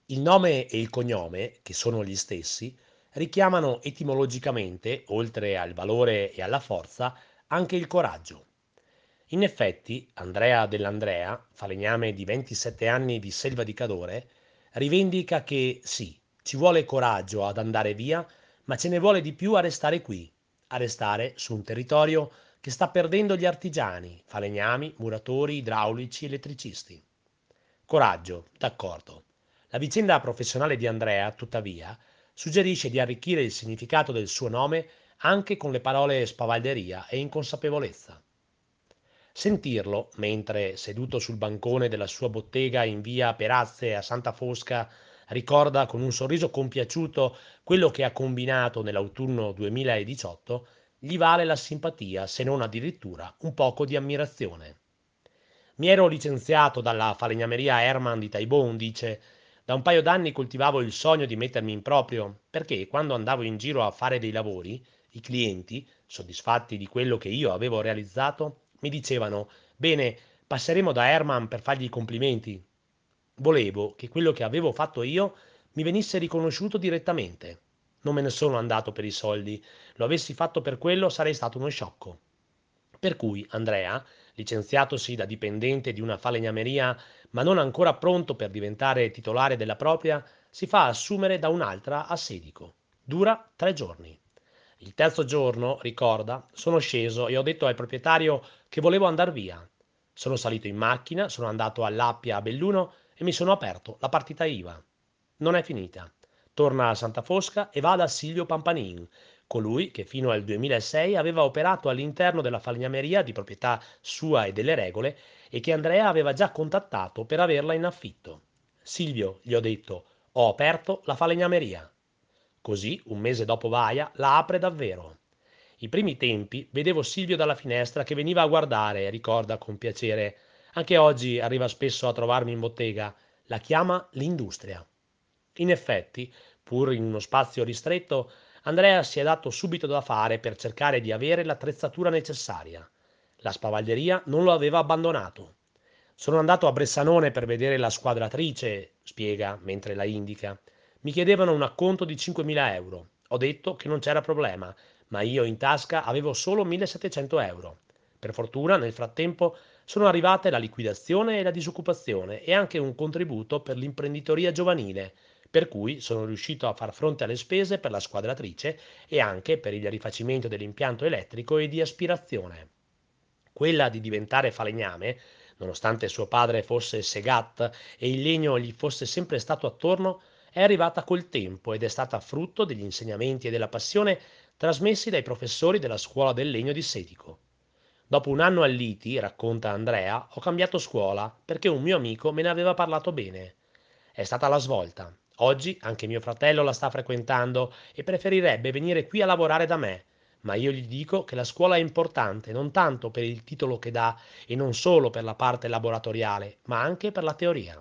Il nome e il cognome, che sono gli stessi, richiamano etimologicamente, oltre al valore e alla forza, anche il coraggio. In effetti, Andrea dell'Andrea, falegname di 27 anni di Selva di Cadore, rivendica che sì, ci vuole coraggio ad andare via, ma ce ne vuole di più a restare qui, a restare su un territorio che sta perdendo gli artigiani, falegnami, muratori, idraulici, elettricisti. Coraggio, d'accordo. La vicenda professionale di Andrea, tuttavia, suggerisce di arricchire il significato del suo nome anche con le parole spavalderia e inconsapevolezza. Sentirlo, mentre seduto sul bancone della sua bottega in via Perazze a Santa Fosca, ricorda con un sorriso compiaciuto quello che ha combinato nell'autunno 2018, gli vale la simpatia, se non addirittura un poco di ammirazione. Mi ero licenziato dalla falegnameria Herman di Taibon, dice. Da un paio d'anni coltivavo il sogno di mettermi in proprio, perché quando andavo in giro a fare dei lavori, i clienti, soddisfatti di quello che io avevo realizzato, mi dicevano: Bene, passeremo da Herman per fargli i complimenti. Volevo che quello che avevo fatto io mi venisse riconosciuto direttamente. Non me ne sono andato per i soldi, lo avessi fatto per quello sarei stato uno sciocco. Per cui Andrea, licenziatosi da dipendente di una falegnameria, ma non ancora pronto per diventare titolare della propria, si fa assumere da un'altra a Sedico. Dura 3 giorni. Il terzo giorno, ricorda, sono sceso e ho detto al proprietario che volevo andar via. Sono salito in macchina, sono andato all'Appia a Belluno e mi sono aperto la partita IVA. Non è finita. Torna a Santa Fosca e va da Silvio Pampanin, colui che fino al 2006 aveva operato all'interno della falegnameria di proprietà sua e delle regole e che Andrea aveva già contattato per averla in affitto. Silvio, gli ho detto, ho aperto la falegnameria. Così, un mese dopo Vaia, la apre davvero. I primi tempi vedevo Silvio dalla finestra che veniva a guardare, ricorda con piacere. Anche oggi arriva spesso a trovarmi in bottega. La chiama l'industria. In effetti, pur in uno spazio ristretto, Andrea si è dato subito da fare per cercare di avere l'attrezzatura necessaria. La spavalderia non lo aveva abbandonato. Sono andato a Bressanone per vedere la squadratrice, spiega mentre la indica. Mi chiedevano un acconto di 5.000 euro. Ho detto che non c'era problema, ma io in tasca avevo solo 1.700 euro. Per fortuna, nel frattempo, sono arrivate la liquidazione e la disoccupazione e anche un contributo per l'imprenditoria giovanile, per cui sono riuscito a far fronte alle spese per la squadratrice e anche per il rifacimento dell'impianto elettrico e di aspirazione. Quella di diventare falegname, nonostante suo padre fosse Segat e il legno gli fosse sempre stato attorno, è arrivata col tempo ed è stata frutto degli insegnamenti e della passione trasmessi dai professori della scuola del legno di Setico. Dopo un anno a Liti, racconta Andrea, ho cambiato scuola perché un mio amico me ne aveva parlato bene. È stata la svolta. Oggi anche mio fratello la sta frequentando e preferirebbe venire qui a lavorare da me, ma io gli dico che la scuola è importante non tanto per il titolo che dà e non solo per la parte laboratoriale, ma anche per la teoria.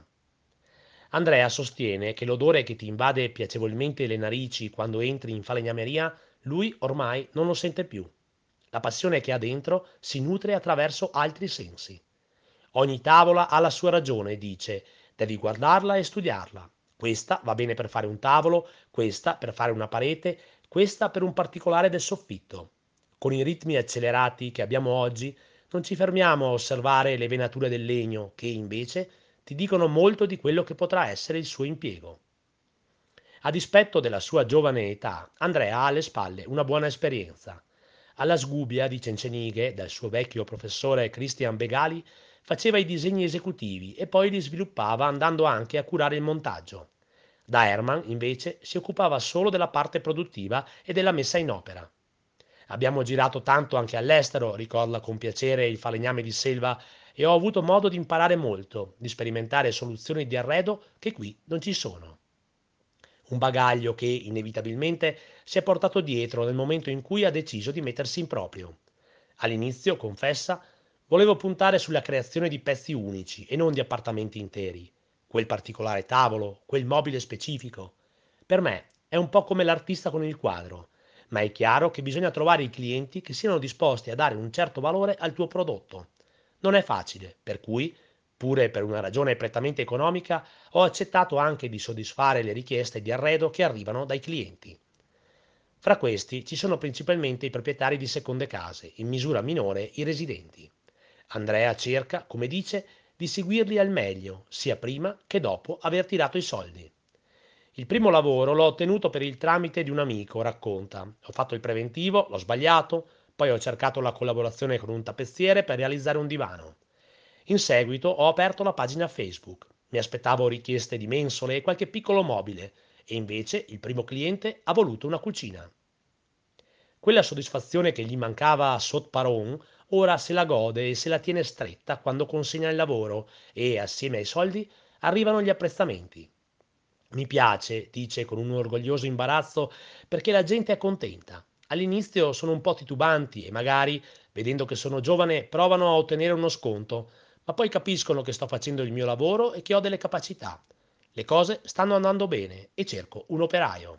Andrea sostiene che l'odore che ti invade piacevolmente le narici quando entri in falegnameria, lui ormai non lo sente più. La passione che ha dentro si nutre attraverso altri sensi. Ogni tavola ha la sua ragione, dice, devi guardarla e studiarla. Questa va bene per fare un tavolo, questa per fare una parete, questa per un particolare del soffitto. Con i ritmi accelerati che abbiamo oggi, non ci fermiamo a osservare le venature del legno, che invece ti dicono molto di quello che potrà essere il suo impiego. A dispetto della sua giovane età, Andrea ha alle spalle una buona esperienza. Alla Sgubia di Cencenighe, dal suo vecchio professore Christian Begali, faceva i disegni esecutivi e poi li sviluppava andando anche a curare il montaggio. Da Herman, invece, si occupava solo della parte produttiva e della messa in opera. Abbiamo girato tanto anche all'estero, ricorda con piacere il falegname di Selva, e ho avuto modo di imparare molto, di sperimentare soluzioni di arredo che qui non ci sono. Un bagaglio che inevitabilmente si è portato dietro nel momento in cui ha deciso di mettersi in proprio. All'inizio, confessa, volevo puntare sulla creazione di pezzi unici e non di appartamenti interi. Quel particolare tavolo, quel mobile specifico. Per me è un po' come l'artista con il quadro, ma è chiaro che bisogna trovare i clienti che siano disposti a dare un certo valore al tuo prodotto. Non è facile, per cui Pure per una ragione prettamente economica, ho accettato anche di soddisfare le richieste di arredo che arrivano dai clienti. Fra questi ci sono principalmente i proprietari di seconde case, in misura minore i residenti. Andrea cerca, come dice, di seguirli al meglio, sia prima che dopo aver tirato i soldi. Il primo lavoro l'ho ottenuto per il tramite di un amico, racconta. Ho fatto il preventivo, l'ho sbagliato, poi ho cercato la collaborazione con un tappezziere per realizzare un divano. In seguito ho aperto la pagina Facebook. Mi aspettavo richieste di mensole e qualche piccolo mobile, e invece il primo cliente ha voluto una cucina. Quella soddisfazione che gli mancava sotto Paron, ora se la gode e se la tiene stretta quando consegna il lavoro e, assieme ai soldi, arrivano gli apprezzamenti. Mi piace, dice con un orgoglioso imbarazzo, perché la gente è contenta. All'inizio sono un po' titubanti e magari, vedendo che sono giovane, provano a ottenere uno sconto, ma poi capiscono che sto facendo il mio lavoro e che ho delle capacità. Le cose stanno andando bene e cerco un operaio.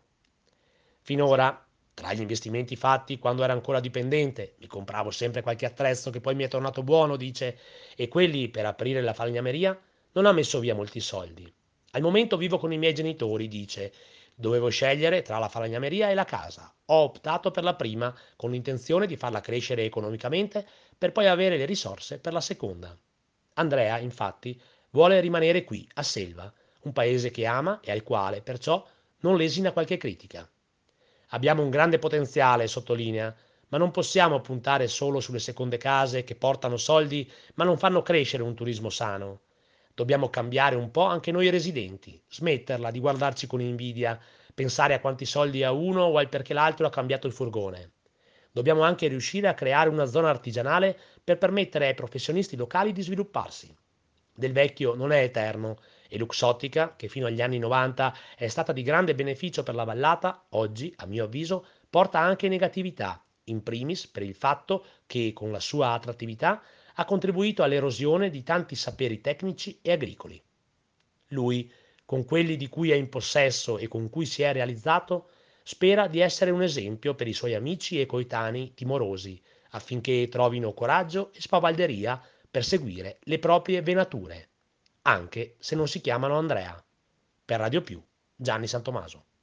Finora, tra gli investimenti fatti quando era ancora dipendente, mi compravo sempre qualche attrezzo che poi mi è tornato buono, dice, e quelli per aprire la falegnameria non ha messo via molti soldi. Al momento vivo con i miei genitori, dice, dovevo scegliere tra la falegnameria e la casa. Ho optato per la prima con l'intenzione di farla crescere economicamente per poi avere le risorse per la seconda. Andrea, infatti, vuole rimanere qui, a Selva, un paese che ama e al quale, perciò, non lesina qualche critica. Abbiamo un grande potenziale, sottolinea, ma non possiamo puntare solo sulle seconde case che portano soldi ma non fanno crescere un turismo sano. Dobbiamo cambiare un po' anche noi residenti, smetterla di guardarci con invidia, pensare a quanti soldi ha uno o al perché l'altro ha cambiato il furgone. Dobbiamo anche riuscire a creare una zona artigianale per permettere ai professionisti locali di svilupparsi. Del vecchio non è eterno e Luxottica, che fino agli anni 90 è stata di grande beneficio per la vallata, oggi, a mio avviso, porta anche negatività, in primis per il fatto che, con la sua attrattività, ha contribuito all'erosione di tanti saperi tecnici e agricoli. Lui, con quelli di cui è in possesso e con cui si è realizzato, spera di essere un esempio per i suoi amici e coetanei timorosi, affinché trovino coraggio e spavalderia per seguire le proprie venature, anche se non si chiamano Andrea. Per Radio Più, Gianni Santomaso.